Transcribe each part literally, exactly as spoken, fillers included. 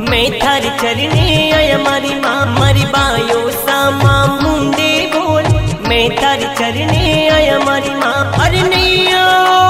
मैं थारी चरणे आया मारी माँ मारी बायो सामा मुंडे बोल। मैं थारी चरणे आया मारी माँ अरे नैया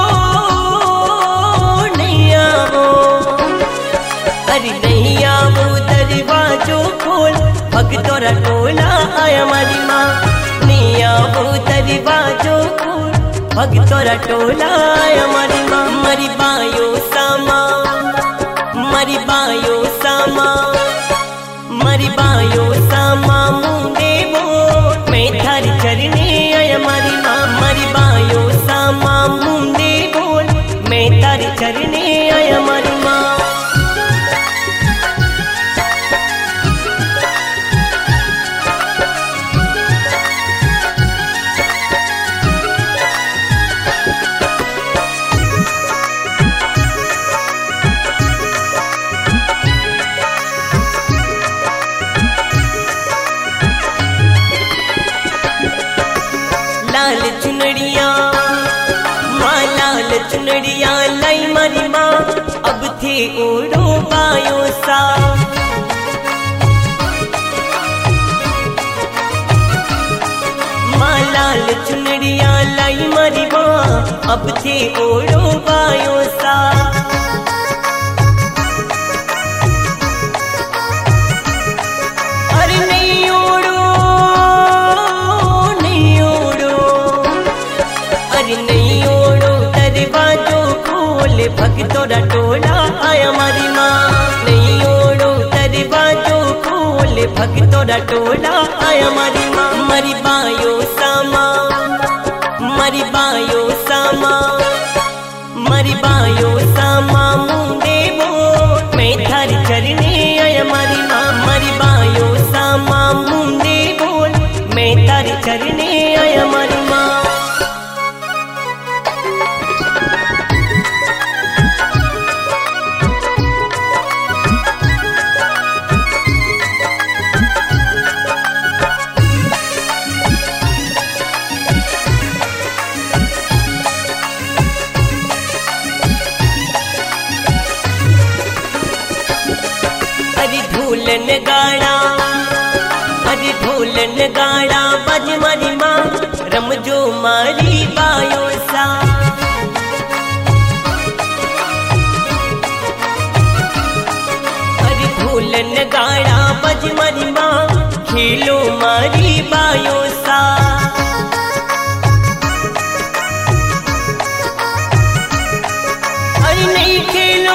नैया वो अरे नैया वो दरवाजो खोल भगतोरा टोला आया मारी माँ। नैया वो दरवाजो खोल भगतोरा टोला आया मारी माँ मारी बायो सामा मारी बायो सामा मारी बायो सामा मुंडे बोल। मैं थारी चरणे आया मारी माँ मारी बायो सामा मुंडे बोल। मैं थारी चरणे आया मारी माँ। लाल चुनड़िया माँ लाल चुनड़िया लाई मारी माँ अब थे ओढ़ो बायो सा। माँ लाल चुनड़िया लाई मारी माँ अब थे ओढ़ो बायो सा। अरे नहीं ओढ़ो नहीं ओढ़ो अरे नहीं ओढ़ो दरवाजो खोल भगतोरा टोला आया मारी माँ। नहीं ओढ़ो दरवाजो खोल भगतोरा टोला आया मारी माँ मारी बायो सामा मारी बायो सामा मारी बायो सामा मुंडे बोल। मैं थारी चरणे आया मारी माँ मारी बायो सामा मुंडे बोल। मैं थारी चरणे आया मारी माँ। अरे ढोलन गाड़ा अरे ढोलन गाड़ा बज मारी माँ रमजो मारी बायो सा। अरे ढोलन गाड़ा बज मारी माँ खेलो मारी बायो सा। अरे नहीं खेलो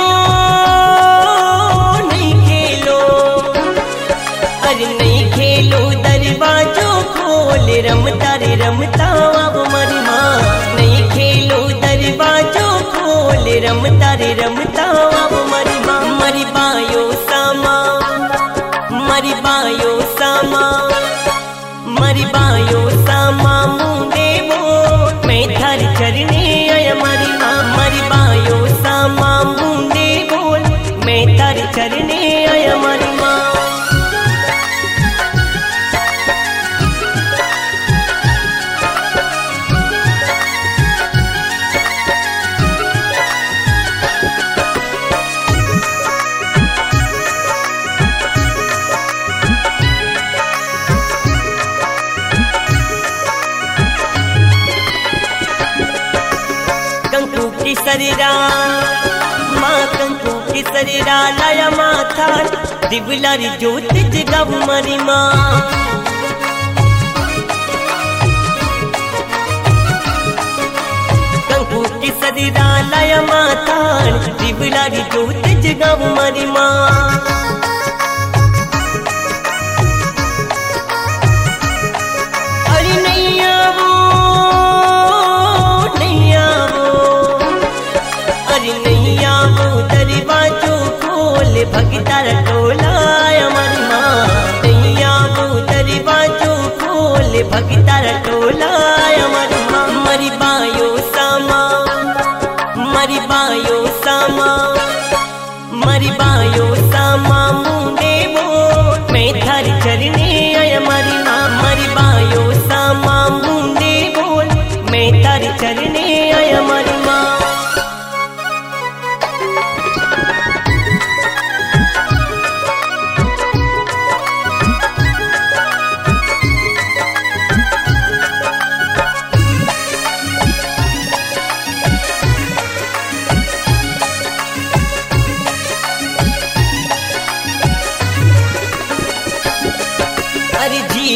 अरे नहीं खेलो दरवाजो खोल रमता रे रमता अब मारी माँ। नहीं खेलो दरवाजो खोल रमता रे रमता अब मारी माँ मारी बायो सामा मारी बायो सामा मारी बायो सामा मुंडे बोल। मैं थारी चरणे आया मारी माँ मारी बायो सामा मुंडे बोल। मैं थारी चरणे आया मारी माँ। कंकु की सरीरा माँ कंकु की सरीरा लाया माथा दिवलारी ज्योत जगाव मारी माँ। कंकु की सरीरा लाया माथा दिवलारी ज्योत जगाव मारी माँ। अरे नैया वो नैया वो अरे नैया वो दरवाजो खोल भगतारा टोला आया मारी माँ। नैया वो दरवाजो खोल भगतारा टोला आया मारी माँ मारी बायो सामा मारी बायो सामा मारी बायो सामा मुंडे बोल। मैं थारी चरणे आया मारी माँ मारी बायो सामा मुंडे बोल। मैं थारी चरणे आया मारी माँ।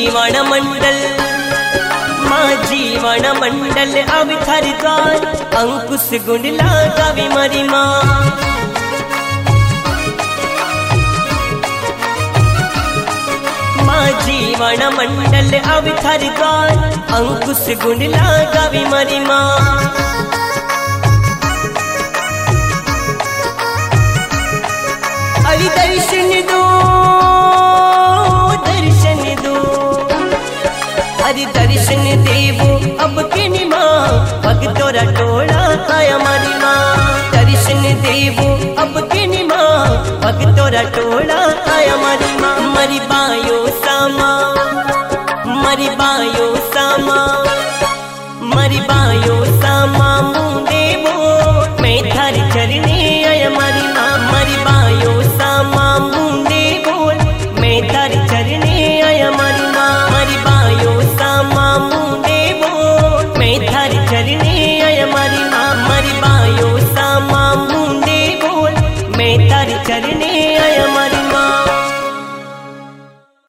जीवन मंडल माँ जीवन मंडल अब थारी द्वार अंकुश गुंडला गावी मारी माँ माँ जीवन मंडल अब थारी द्वार अंकुश गुंडला गावी मारी माँ अरे दर्शन दो दर्शन दो अरे दर्शन देवो अब के माँ भक्तोरा टोला आया मारी माँ दर्शन देवो